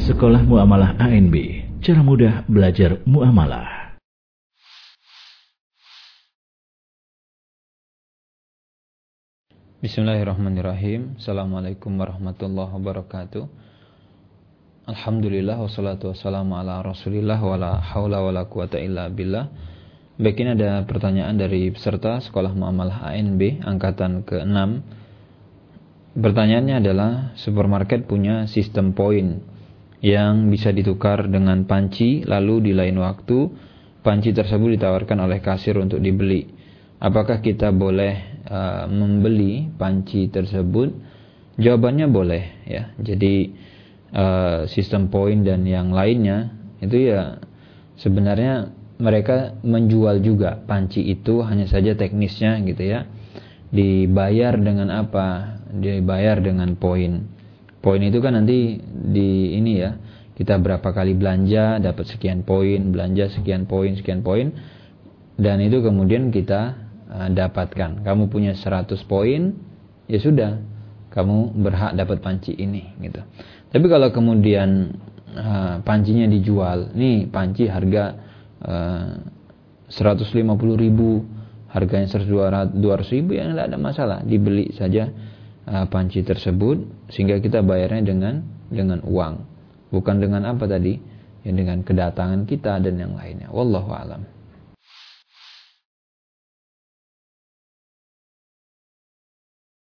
Sekolah Muamalah ANB, cara mudah belajar muamalah. Bismillahirrahmanirrahim. Assalamualaikum warahmatullahi wabarakatuh. Alhamdulillah wassalatu wassalamu ala rasulillah wala hawla wala quwata illa billah. Baik, ini ada pertanyaan dari peserta Sekolah Muamalah ANB angkatan ke-6. Pertanyaannya adalah, supermarket punya sistem poin yang bisa ditukar dengan panci, lalu di lain waktu panci tersebut ditawarkan oleh kasir untuk dibeli. Apakah kita boleh membeli panci tersebut? Jawabannya boleh, ya. Jadi sistem poin dan yang lainnya itu ya sebenarnya mereka menjual juga panci itu, hanya saja teknisnya gitu ya. Dibayar dengan apa? Dibayar dengan poin. Poin itu kan nanti di ini ya, kita berapa kali belanja dapat sekian poin, belanja sekian poin, dan itu kemudian kita dapatkan. Kamu punya 100 poin, ya sudah, kamu berhak dapat panci ini gitu. Tapi kalau kemudian pancinya dijual, nih panci harga 150.000, harganya 200.000, ya tidak ada masalah, dibeli saja panci tersebut, sehingga kita bayarnya dengan uang, bukan dengan apa tadi, ya dengan kedatangan kita dan yang lainnya. Wallahu a'lam.